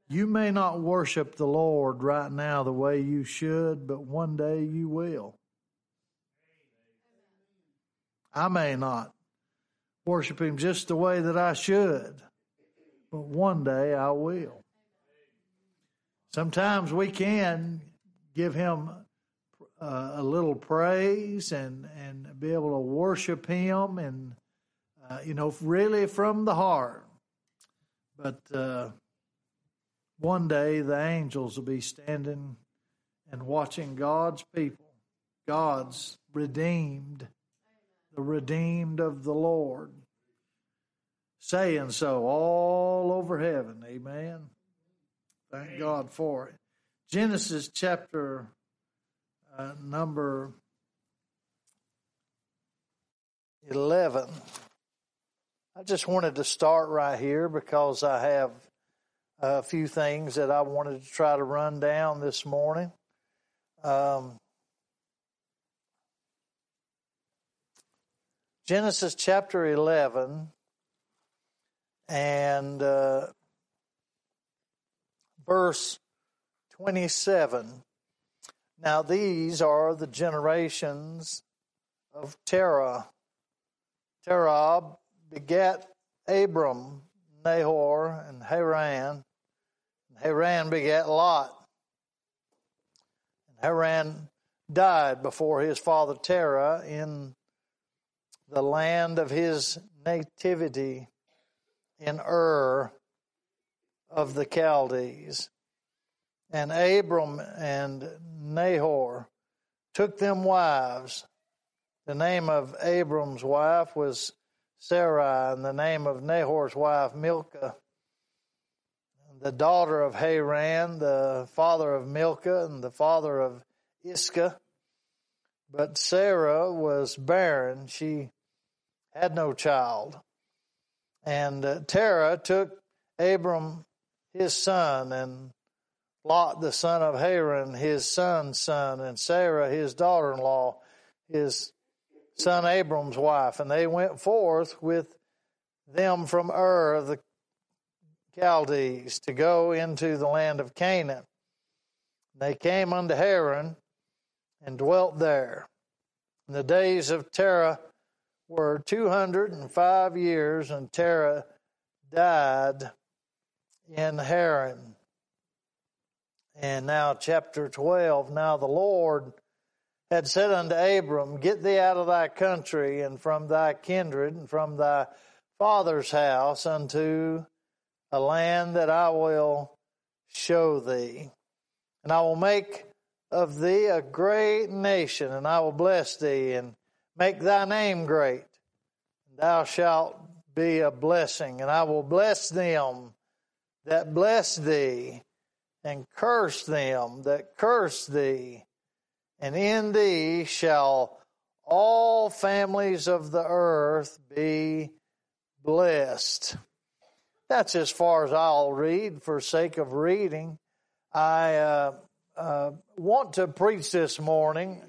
You may not worship the Lord right now the way you should, but one day you will. I may not worship Him just the way that I should, but one day I will. Sometimes we can give Him a little praise and be able to worship Him and, really from the heart. But one day the angels will be standing and watching God's people, God's redeemed, the redeemed of the Lord, saying so all over heaven. Amen. Thank God for it. Genesis chapter number 11. I just wanted to start right here because I have a few things that I wanted to try to run down this morning. Genesis chapter 11 and verse 27. Now these are the generations of Terah. Terah begat Abram, Nahor, and Haran. And Haran begat Lot. And Haran died before his father Terah in the land of his nativity in Ur of the Chaldees. And Abram and Nahor took them wives. The name of Abram's wife was Sarai, and the name of Nahor's wife Milcah, the daughter of Haran, the father of Milcah, and the father of Iscah. But Sarah was barren; she had no child. And Terah took Abram his son, and Lot the son of Haran his son's son, and Sarah his daughter-in-law, his son Abram's wife. And they went forth with them from Ur of the Chaldees to go into the land of Canaan. They came unto Haran and dwelt there. And the days of Terah were 205 years, and Terah died in Haran. And now chapter 12, now the Lord had said unto Abram, Get thee out of thy country, and from thy kindred, and from thy father's house, unto a land that I will show thee. And I will make of thee a great nation, and I will bless thee, and make thy name great. And thou shalt be a blessing, and I will bless them that bless thee, and curse them that curse thee. And in thee shall all families of the earth be blessed. That's as far as I'll read for sake of reading. I want to preach this morning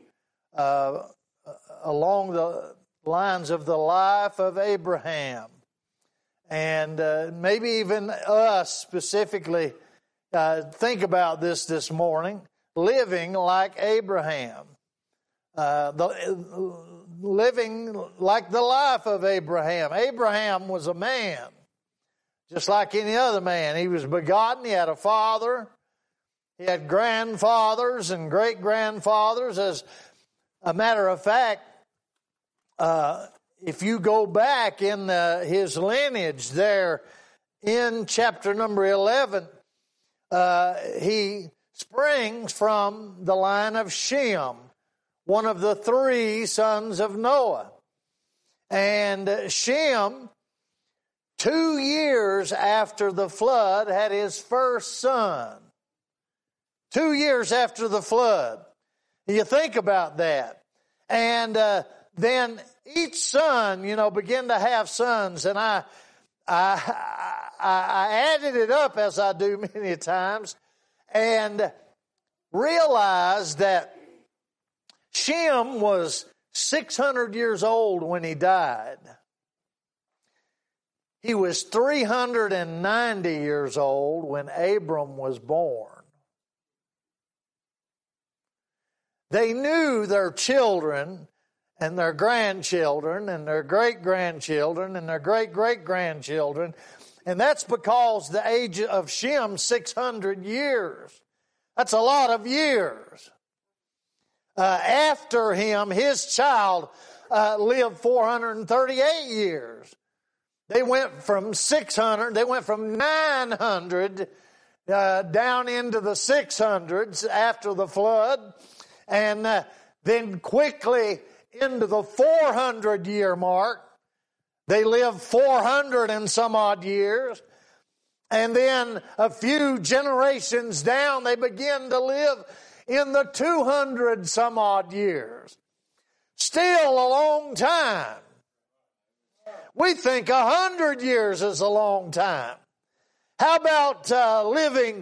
along the lines of the life of Abraham. And maybe even us specifically think about this morning. Living like Abraham. Living like the life of Abraham. Abraham was a man, just like any other man. He was begotten. He had a father. He had grandfathers and great-grandfathers. As a matter of fact, if you go back in his lineage there in chapter number 11, he springs from the line of Shem, one of the three sons of Noah. And Shem, 2 years after the flood, had his first son. 2 years after the flood. You think about that. And then each son, began to have sons. And I added it up, as I do many times, and realized that Shem was 600 years old when he died. He was 390 years old when Abram was born. They knew their children and their grandchildren and their great-grandchildren and their great-great-grandchildren. And that's because the age of Shem, 600 years. That's a lot of years. After him, his child lived 438 years. They went from 900 down into the 600s after the flood, and then quickly into the 400-year mark. They lived 400 and some odd years. And then a few generations down, they began to live in the 200 some odd years. Still a long time. We think 100 years is a long time. How about living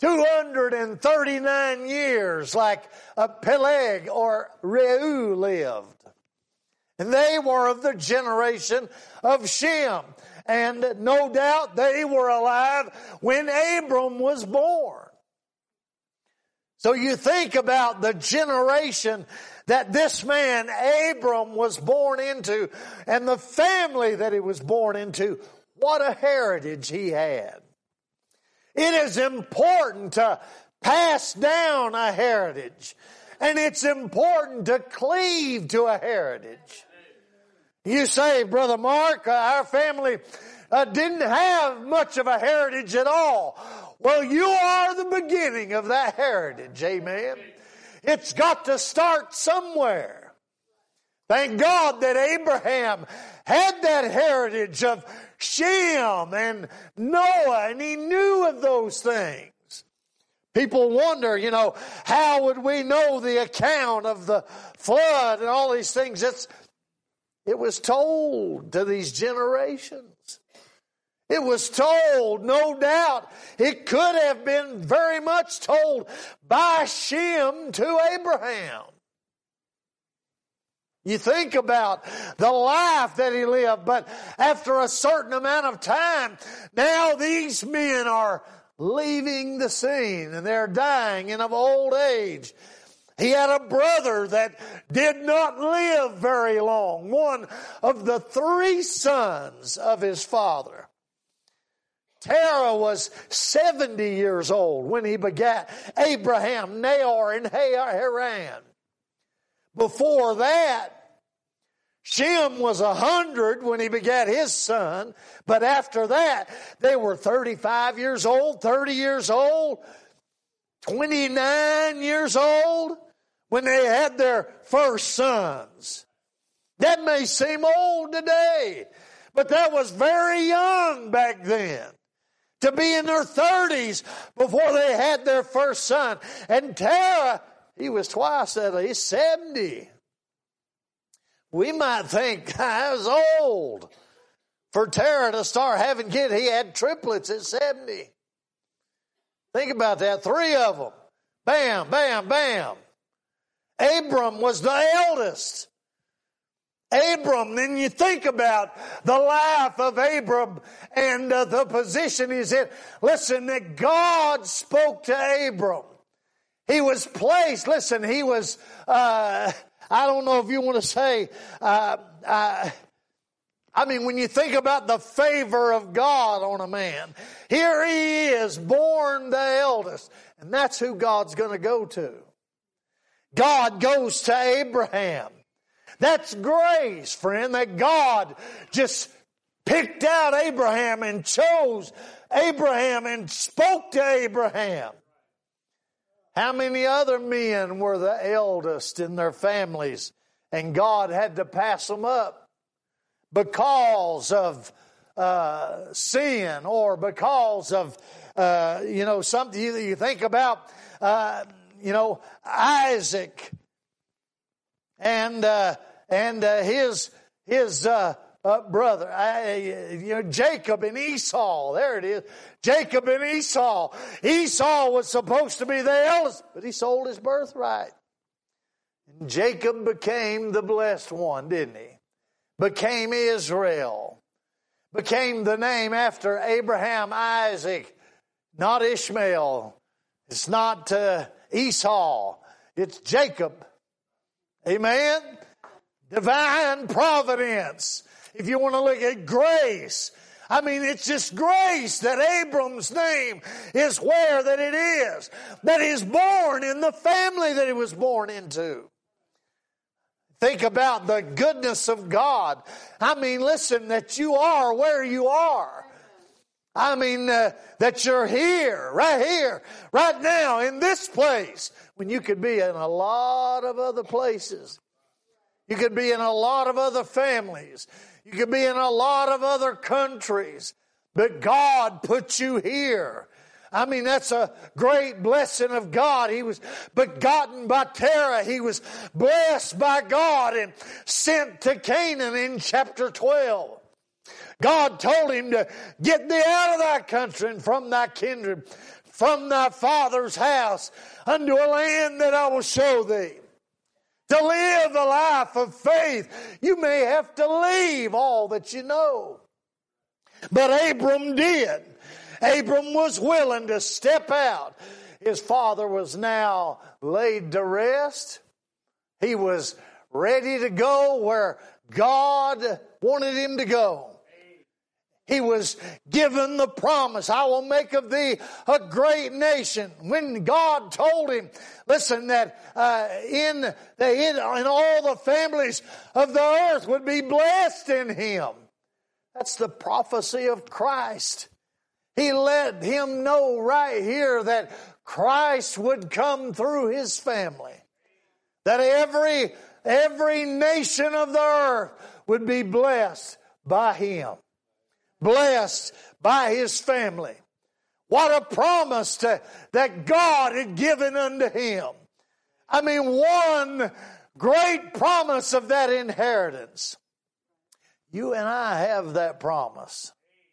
239 years like Peleg or Reu lived? And they were of the generation of Shem. And no doubt they were alive when Abram was born. So you think about the generation that this man, Abram, was born into, and the family that he was born into. What a heritage he had. It is important to pass down a heritage. And it's important to cleave to a heritage. You say, Brother Mark, our family didn't have much of a heritage at all. Well, you are the beginning of that heritage, amen. It's got to start somewhere. Thank God that Abraham had that heritage of Shem and Noah, and he knew of those things. People wonder, how would we know the account of the flood and all these things? It was told to these generations. It was told, no doubt. It could have been very much told by Shem to Abraham. You think about the life that he lived, but after a certain amount of time, now these men are leaving the scene and they're dying and of old age. He had a brother that did not live very long, one of the three sons of his father. Terah was 70 years old when he begat Abraham, Nahor, and Haran. Before that, Shem was 100 when he begat his son, but after that, they were 35 years old, 30 years old, 29 years old when they had their first sons. That may seem old today, but that was very young back then. To be in their 30s before they had their first son. And Terah, he was twice that age, 70. We might think that was old for Terah to start having kids. He had triplets at 70. Think about that, 3 of them. Bam, bam, bam. Abram was the eldest. Abram, then you think about the life of Abram and the position he's in. Listen, that God spoke to Abram. He was placed, listen, he was, I don't know if you want to say, when you think about the favor of God on a man, here he is, born the eldest. And that's who God's going to go to. God goes to Abraham. That's grace, friend, that God just picked out Abraham and chose Abraham and spoke to Abraham. How many other men were the eldest in their families and God had to pass them up because of sin or because of, something you think about, Isaac and his brother, Jacob and Esau. There it is. Jacob and Esau. Esau was supposed to be the eldest, but he sold his birthright. And Jacob became the blessed one, didn't he? Became Israel. became the name after Abraham, Isaac, not Ishmael. It's not Esau. It's Jacob. Amen? Divine providence. If you want to look at grace, I mean, it's just grace that Abram's name is where that it is. That he's born in the family that he was born into. Think about the goodness of God. I mean, listen, that you are where you are. I mean, that you're here, right now, in this place, when you could be in a lot of other places. You could be in a lot of other families. You could be in a lot of other countries. But God put you here. I mean, that's a great blessing of God. He was begotten by Terah. He was blessed by God and sent to Canaan in chapter 12. God told him to get thee out of thy country and from thy kindred, from thy father's house, unto a land that I will show thee. To live the life of faith, you may have to leave all that you know. But Abram did. Abram was willing to step out. His father was now laid to rest. He was ready to go where God wanted him to go. He was given the promise, I will make of thee a great nation. When God told him, listen, that in all the families of the earth would be blessed in him. That's the prophecy of Christ. He let him know right here that Christ would come through his family. That every nation of the earth would be blessed by him. Blessed by his family. What a promise that God had given unto him. I mean, one great promise of that inheritance. You and I have that promise.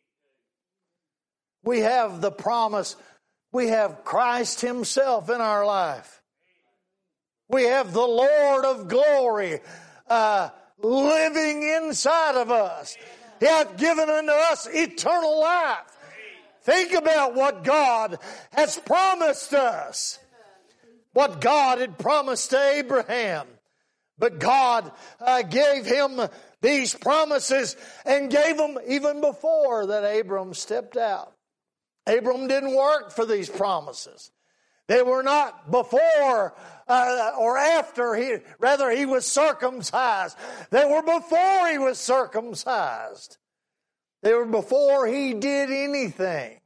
We have the promise. We have Christ himself in our life. We have the Lord of glory living inside of us. He hath given unto us eternal life. Think about what God has promised us. What God had promised to Abraham. But God gave him these promises and gave them even before that Abram stepped out. Abram didn't work for these promises. They were not before or after he was circumcised. They were before he was circumcised. They were before he did anything.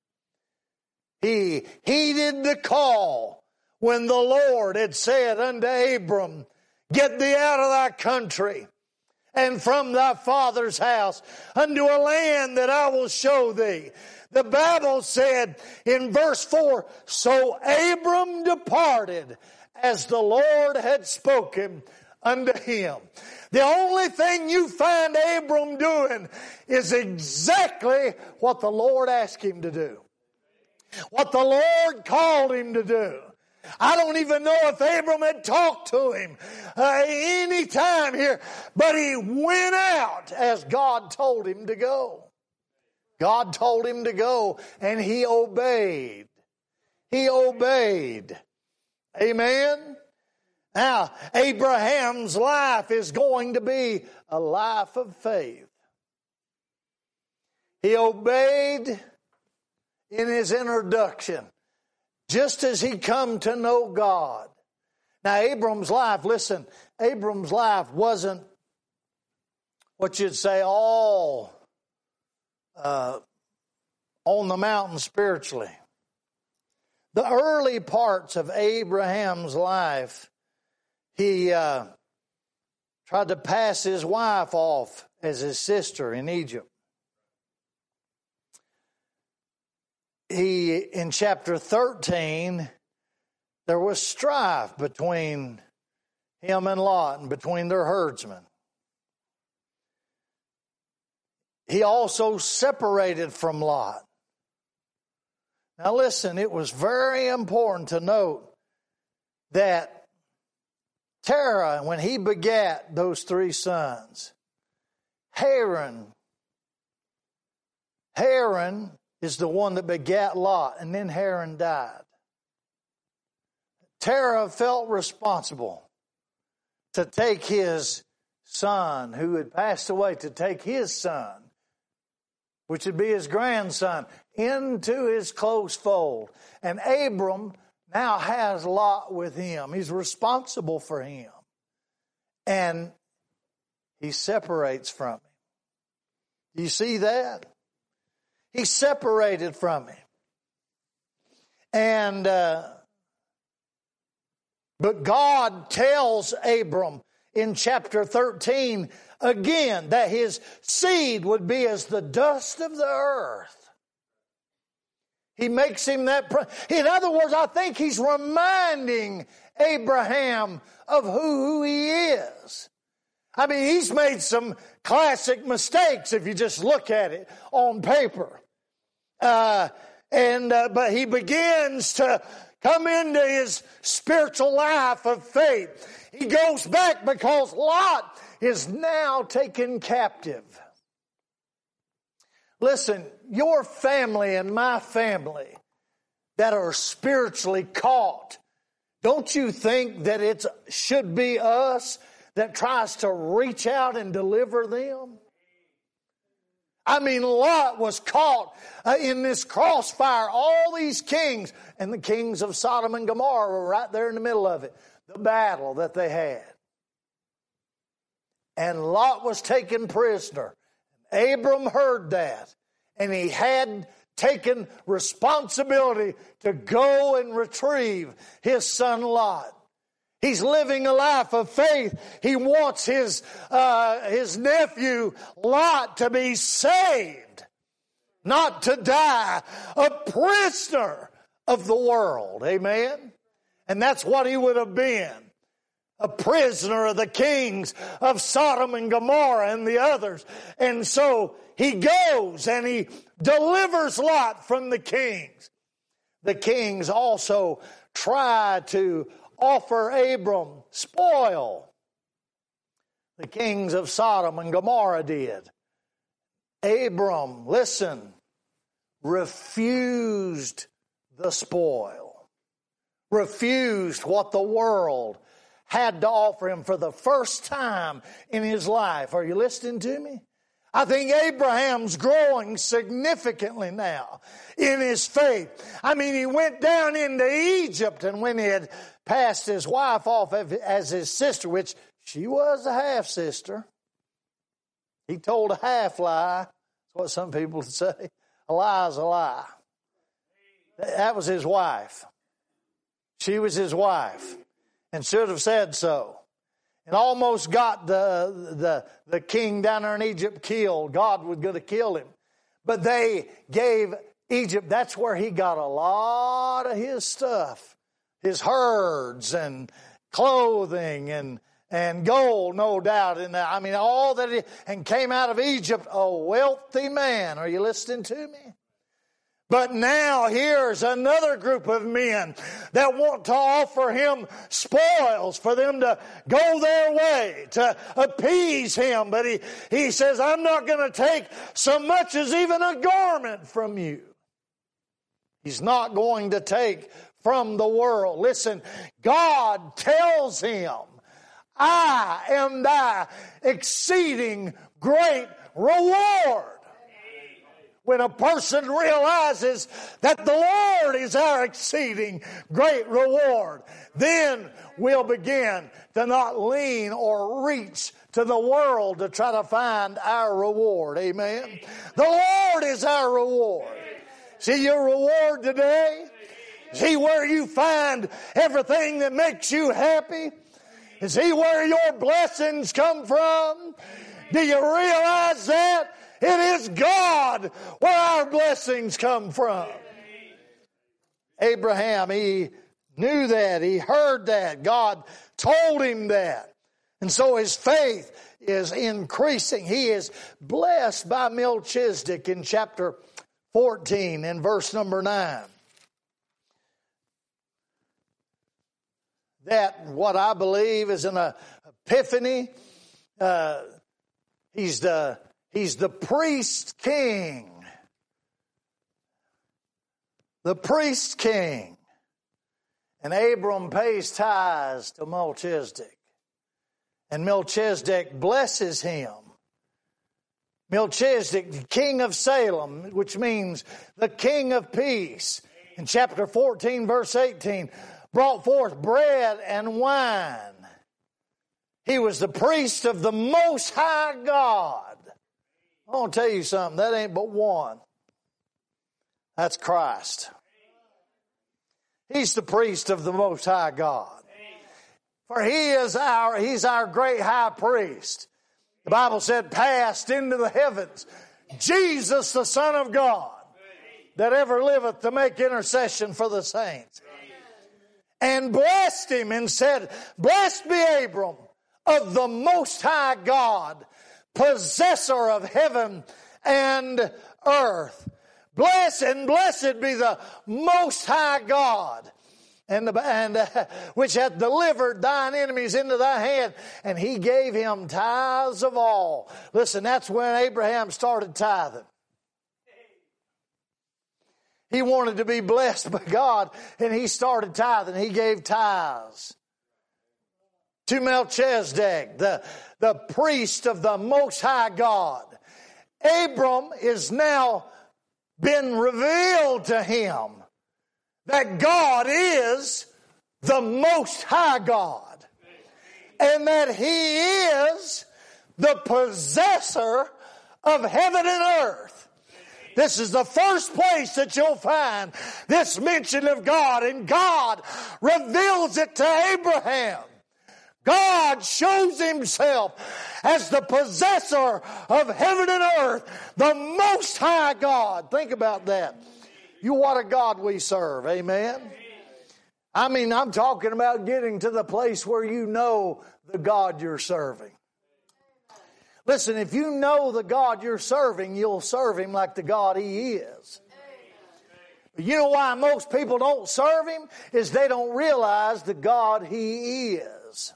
He heeded the call when the Lord had said unto Abram, get thee out of thy country and from thy father's house unto a land that I will show thee. The Bible said in verse 4, so Abram departed as the Lord had spoken unto him. The only thing you find Abram doing is exactly what the Lord asked him to do. What the Lord called him to do. I don't even know if Abram had talked to him any time here, but he went out as God told him to go. God told him to go, and he obeyed. He obeyed. Amen? Now, Abraham's life is going to be a life of faith. He obeyed in his introduction, just as he come to know God. Now, Abram's life, listen, Abram's life wasn't what you'd say all on the mountain spiritually. The early parts of Abraham's life, he tried to pass his wife off as his sister in Egypt. In chapter 13, there was strife between him and Lot and between their herdsmen. He also separated from Lot. Now listen, it was very important to note that Terah, when he begat those three sons, Haran, Haran is the one that begat Lot, and then Haran died. Terah felt responsible to take his son, who had passed away, to take his son, which would be his grandson, into his close fold. And Abram now has Lot with him. He's responsible for him. And he separates from him. Do you see that? He separated from him. And but God tells Abram in chapter 13 again that his seed would be as the dust of the earth. He makes him that. In other words, I think he's reminding Abraham of who he is. I mean, he's made some classic mistakes if you just look at it on paper. But he begins to come into his spiritual life of faith. He goes back because Lot is now taken captive. Listen, your family and my family that are spiritually caught, don't you think that it should be us that tries to reach out and deliver them? I mean, Lot was caught in this crossfire. All these kings, and the kings of Sodom and Gomorrah were right there in the middle of it. The battle that they had. And Lot was taken prisoner. Abram heard that. And he had taken responsibility to go and retrieve his son Lot. He's living a life of faith. He wants his nephew Lot to be saved, not to die a prisoner of the world. Amen? And that's what he would have been. A prisoner of the kings of Sodom and Gomorrah and the others. And so he goes and he delivers Lot from the kings. The kings also try to offer Abram spoil. The kings of Sodom and Gomorrah did. Abram, listen, refused the spoil. Refused what the world had to offer him for the first time in his life. Are you listening to me? I think Abraham's growing significantly now in his faith. I mean, he went down into Egypt, and when he had passed his wife off as his sister, which she was a half-sister, he told a half-lie. That's what some people say. A lie is a lie. That was his wife. She was his wife. And should have said so. And almost got the king down there in Egypt killed. God was going to kill him. But they gave Egypt, that's where he got a lot of his stuff. His herds and clothing and gold, no doubt. And I mean, all that, and came out of Egypt a wealthy man. Are you listening to me? But now here's another group of men that want to offer him spoils for them to go their way, to appease him. But he says, I'm not going to take so much as even a garment from you. He's not going to take from the world. Listen, God tells him, I am thy exceeding great reward. When a person realizes that the Lord is our exceeding great reward, then we'll begin to not lean or reach to the world to try to find our reward. Amen. The Lord is our reward. See your reward today? See where you find everything that makes you happy? See where your blessings come from? Do you realize that? It is God where our blessings come from. Abraham, he knew that. He heard that. God told him that. And so his faith is increasing. He is blessed by Melchizedek in chapter 14 and verse number 9. That, what I believe, is an epiphany. He's the priest king the priest king. And Abram pays tithes to Melchizedek. And Melchizedek blesses him. Melchizedek, the king of Salem, which means the king of peace, in chapter 14, verse 18, brought forth bread and wine. He was the priest of the Most High God. I want to tell you something, that ain't but one. That's Christ. He's the priest of the Most High God. For he's our great high priest. The Bible said, passed into the heavens, Jesus, the Son of God, that ever liveth to make intercession for the saints. And blessed him and said, blessed be Abram of the Most High God, possessor of heaven and earth. Blessed be the Most High God, and which hath delivered thine enemies into thy hand, and he gave him tithes of all. Listen, that's when Abraham started tithing. He wanted to be blessed by God, and he started tithing. He gave tithes to Melchizedek, the priest of the Most High God. Abram is now been revealed to him that God is the Most High God, and that he is the possessor of heaven and earth. This is the first place that you'll find this mention of God, and God reveals it to Abraham. God shows himself as the possessor of heaven and earth, the Most High God. Think about that. What a God we serve. Amen. I mean, I'm talking about getting to the place where you know the God you're serving. Listen, if you know the God you're serving, you'll serve him like the God he is. But you know why most people don't serve him? Is they don't realize the God he is.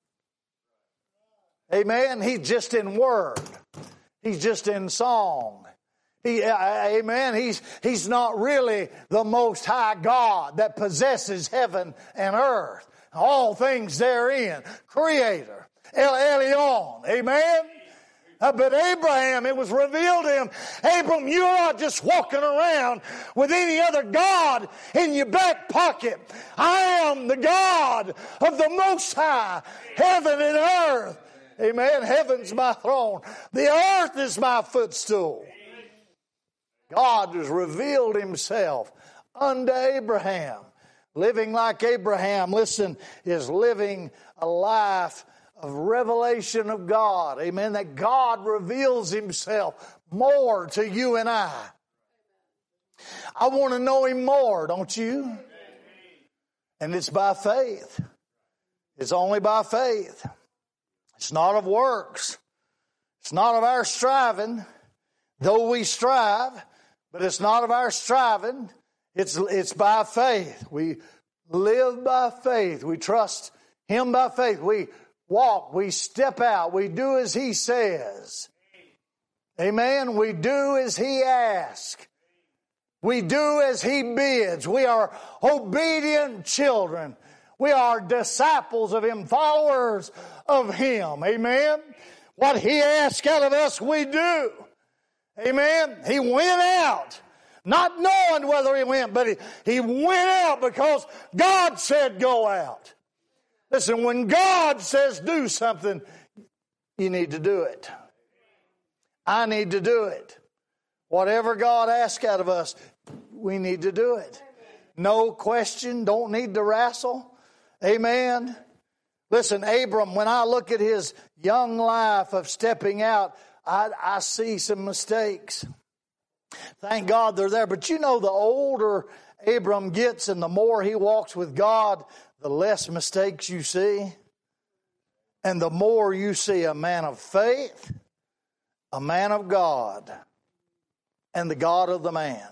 Amen. He's just in word. He's just in song. Amen. He's not really the Most High God that possesses heaven and earth, all things therein. Creator, El Elyon. Amen. But Abraham, it was revealed to him, Abram, you're not just walking around with any other God in your back pocket. I am the God of the Most High, heaven and earth. Amen. Heaven's my throne. The earth is my footstool. God has revealed himself unto Abraham. Living like Abraham, listen, is living a life of revelation of God. Amen. That God reveals himself more to you and I. I want to know him more, don't you? And it's by faith. It's only by faith. It's not of works. It's not of our striving, though we strive, but it's not of our striving. It's by faith. We live by faith. We trust him by faith. We walk. We step out. We do as he says. Amen. We do as he asks. We do as he bids. We are obedient children. We are disciples of him, followers of him. Amen. What he asks out of us, we do. Amen. He went out, not knowing whether he went, but he went out because God said go out. Listen, when God says do something, you need to do it. I need to do it. Whatever God asks out of us, we need to do it. No question, don't need to wrestle. Amen. Listen, Abram, when I look at his young life of stepping out, I see some mistakes. Thank God they're there. But you know, the older Abram gets and the more he walks with God, the less mistakes you see. And the more you see a man of faith, a man of God, and the God of the man.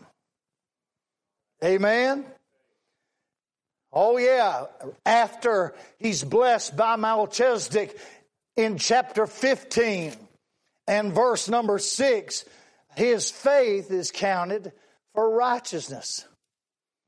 Amen. Oh yeah, after he's blessed by Melchizedek in chapter 15 and verse number 6, his faith is counted for righteousness.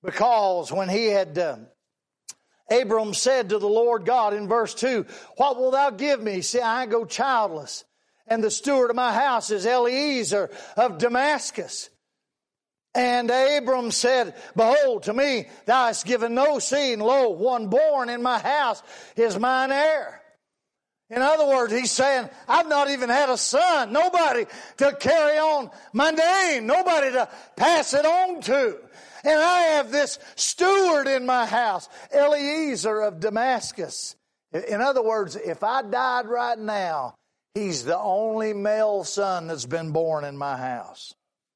Because when he had, Abram said to the Lord God in verse 2, what wilt thou give me? See, I go childless, and the steward of my house is Eliezer of Damascus. And Abram said, behold, to me thou hast given no seed, and lo, one born in my house is mine heir. In other words, he's saying, I've not even had a son, nobody to carry on my name, nobody to pass it on to. And I have this steward in my house, Eliezer of Damascus. In other words, if I died right now, he's the only male son that's been born in my house.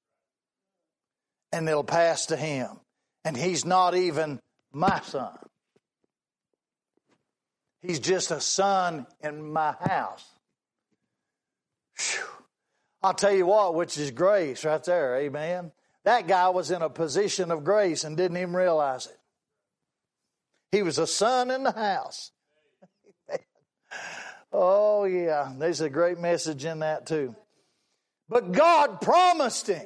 And it'll pass to him. And he's not even my son. He's just a son in my house. Whew. I'll tell you what, which is grace right there, amen. That guy was in a position of grace and didn't even realize it. He was a son in the house. Oh yeah, there's a great message in that too. But God promised him.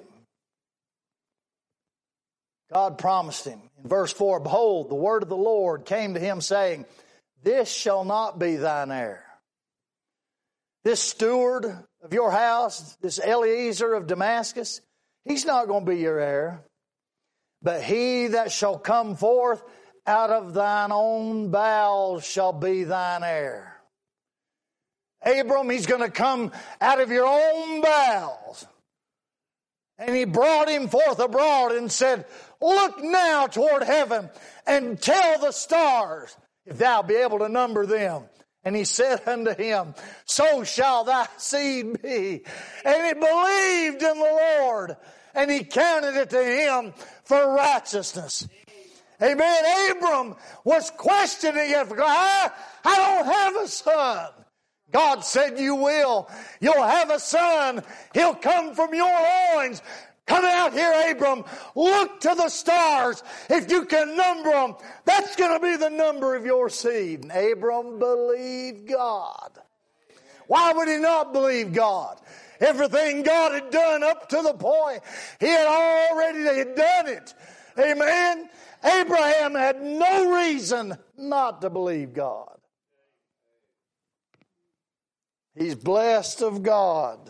God promised him. In verse 4, behold, the word of the Lord came to him saying, this shall not be thine heir. This steward of your house, this Eliezer of Damascus, he's not going to be your heir. But he that shall come forth out of thine own bowels shall be thine heir. Abram, he's going to come out of your own bowels. And he brought him forth abroad and said, look now toward heaven and tell the stars, if thou be able to number them. And he said unto him, so shall thy seed be. And he believed in the Lord, and he counted it to him for righteousness. Amen. Abram was questioning it. I don't have a son. God said you will. You'll have a son. He'll come from your loins. Come out here, Abram. Look to the stars. If you can number them, that's going to be the number of your seed. And Abram believed God. Why would he not believe God? Everything God had done up to the point, he had already done it. Amen. Abraham had no reason not to believe God. He's blessed of God.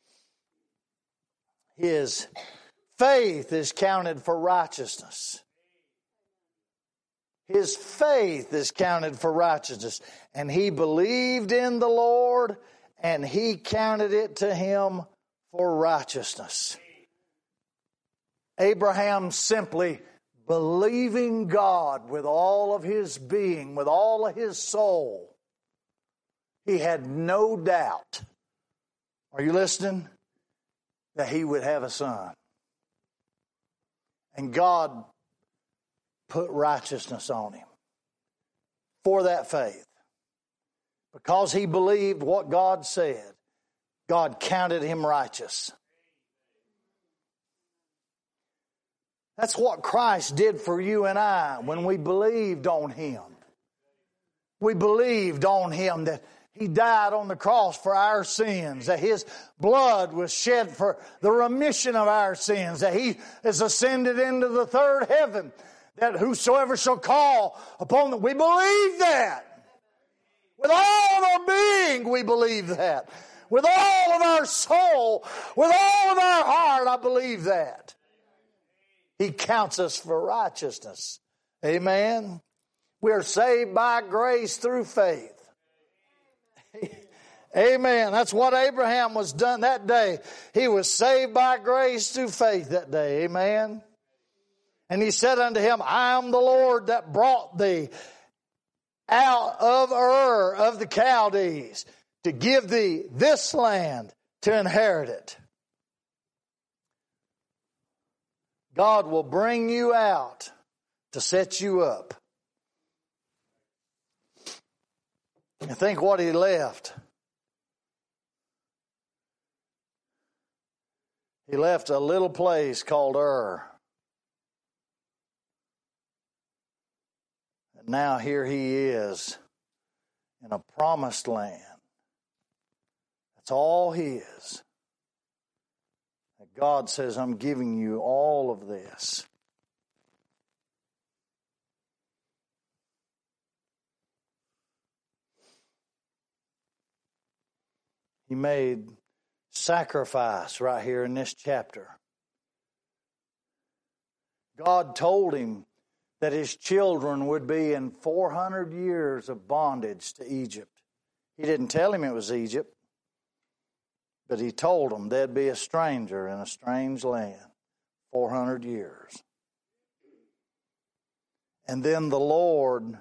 His faith is counted for righteousness. His faith is counted for righteousness. And he believed in the Lord, and he counted it to him for righteousness. Abraham simply believing God with all of his being, with all of his soul. He had no doubt. Are you listening? That he would have a son. And God put righteousness on him for that faith. Because he believed what God said, God counted him righteous. That's what Christ did for you and I when we believed on him. We believed on him that he died on the cross for our sins, that his blood was shed for the remission of our sins, that he is ascended into the third heaven, that whosoever shall call upon them. We believe that. With all of our being, we believe that. With all of our soul, with all of our heart, I believe that. He counts us for righteousness. Amen. We are saved by grace through faith. Amen. That's what Abraham was done that day. He was saved by grace through faith that day. Amen. And he said unto him, I am the Lord that brought thee out of Ur of the Chaldees to give thee this land to inherit it. God will bring you out to set you up. And think what he left. He left a little place called Ur. And now here he is in a promised land. That's all his. God says, I'm giving you all of this. He made sacrifice right here in this chapter. God told him that his children would be in 400 years of bondage to Egypt. He didn't tell him it was Egypt, but he told him they'd be a stranger in a strange land, 400 years. And then the Lord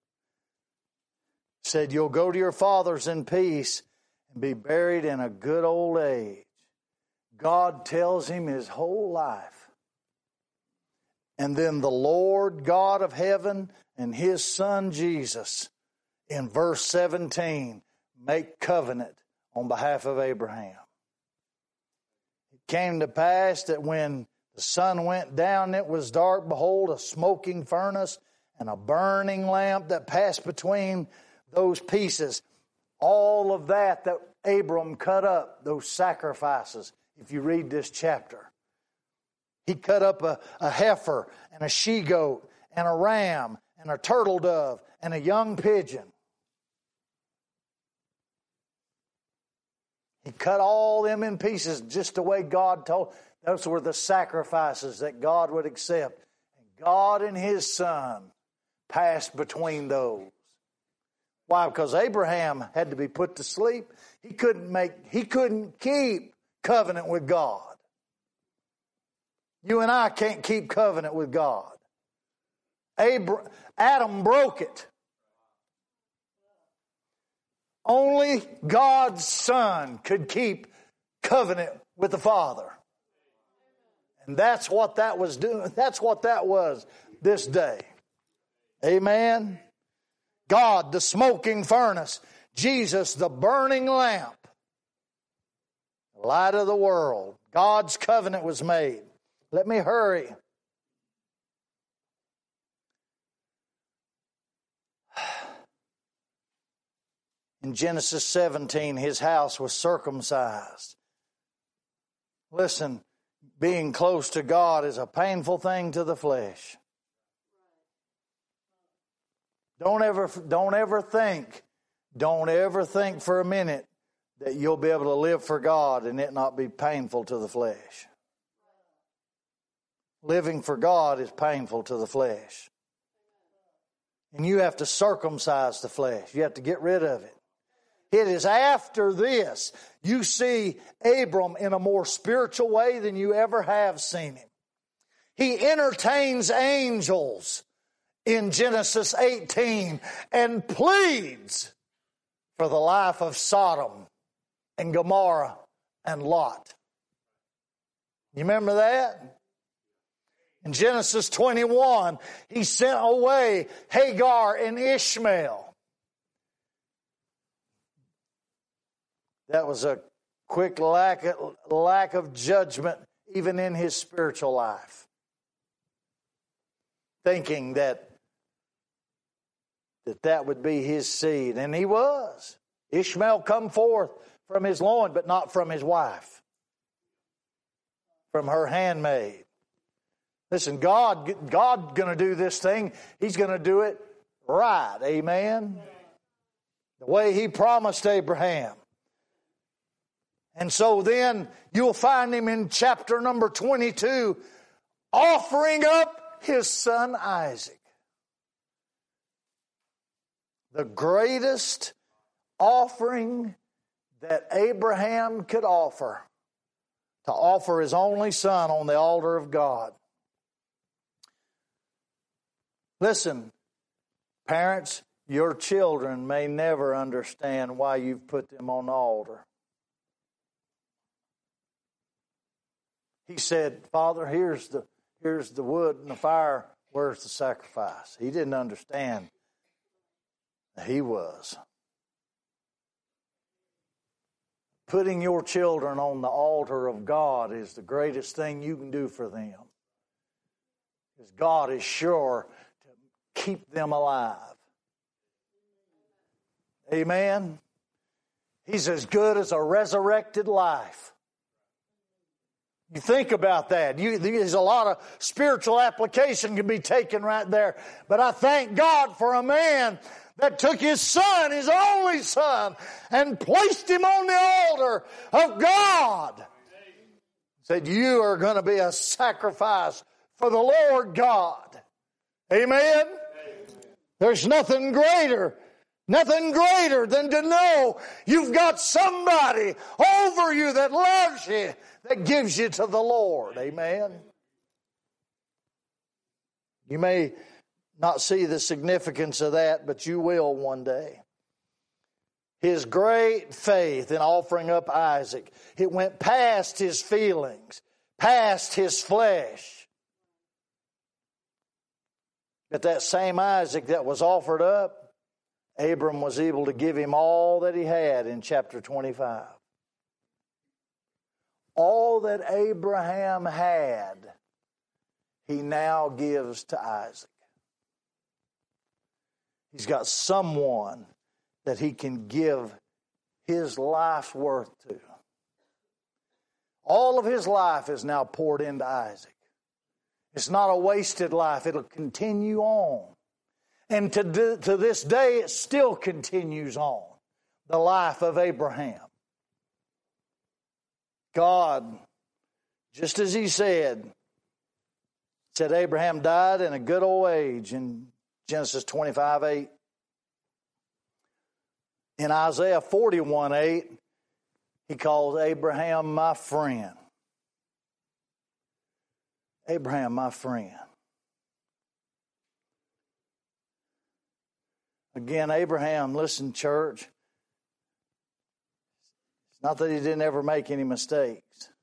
said, you'll go to your fathers in peace and be buried in a good old age. God tells him his whole life. And then the Lord God of heaven and his Son Jesus, in verse 17, make covenant on behalf of Abraham. It came to pass that when the sun went down, it was dark. Behold, a smoking furnace and a burning lamp that passed between those pieces. All of that Abram cut up, those sacrifices, if you read this chapter. He cut up a heifer and a she-goat and a ram and a turtle dove and a young pigeon. He cut all them in pieces just the way God told. Those were the sacrifices that God would accept. And God and his Son passed between those. Why? Because Abraham had to be put to sleep. He couldn't keep covenant with God. You and I can't keep covenant with God. Adam broke it. Only God's Son could keep covenant with the Father. And that's what that was doing. That's what that was this day. Amen. God, the smoking furnace. Jesus, the burning lamp. The light of the world. God's covenant was made. Let me hurry. In Genesis 17, his house was circumcised. Listen, being close to God is a painful thing to the flesh. Don't ever think for a minute that you'll be able to live for God and it not be painful to the flesh. Living for God is painful to the flesh. And you have to circumcise the flesh. You have to get rid of it. It is after this you see Abram in a more spiritual way than you ever have seen him. He entertains angels in Genesis 18 and pleads for the life of Sodom and Gomorrah and Lot. You remember that? In Genesis 21, he sent away Hagar and Ishmael. That was a quick lack of judgment even in his spiritual life. Thinking that would be his seed. And he was. Ishmael come forth from his loin, but not from his wife. From her handmaid. Listen, God going to do this thing. He's going to do it right. Amen? The way he promised Abraham. And so then you'll find him in chapter number 22 offering up his son Isaac. The greatest offering that Abraham could offer. To offer his only son on the altar of God. Listen, parents, your children may never understand why you've put them on the altar. He said, Father, here's the wood and the fire. Where's the sacrifice? He didn't understand that he was. Putting your children on the altar of God is the greatest thing you can do for them. Because God is sure to keep them alive. Amen? He's as good as a resurrected life. You think about that. There's a lot of spiritual application can be taken right there. But I thank God for a man that took his son, his only son, and placed him on the altar of God. Said, you are going to be a sacrifice for the Lord God. Amen? There's nothing greater than to know you've got somebody over you that loves you, that gives you to the Lord. Amen? You may not see the significance of that, but you will one day. His great faith in offering up Isaac, it went past his feelings, past his flesh. But that same Isaac that was offered up, Abram was able to give him all that he had in chapter 25. All that Abraham had, he now gives to Isaac. He's got someone that he can give his life's worth to. All of his life is now poured into Isaac. It's not a wasted life. It'll continue on. And to this day, it still continues on. The life of Abraham. God, just as he said Abraham died in a good old age in Genesis 25:8. In Isaiah 41:8, he calls Abraham my friend. Abraham, my friend. Again, Abraham, listen, church. It's not that he didn't ever make any mistakes.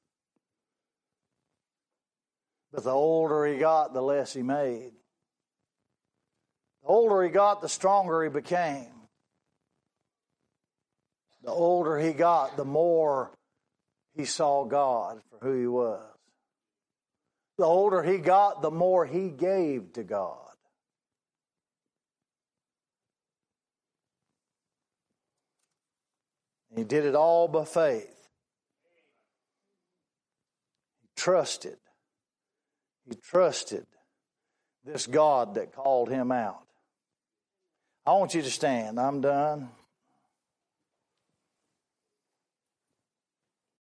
But the older he got, the less he made. The older he got, the stronger he became. The older he got, the more he saw God for who he was. The older he got, the more he gave to God. He did it all by faith. He trusted this God that called him out. I want you to stand. I'm done.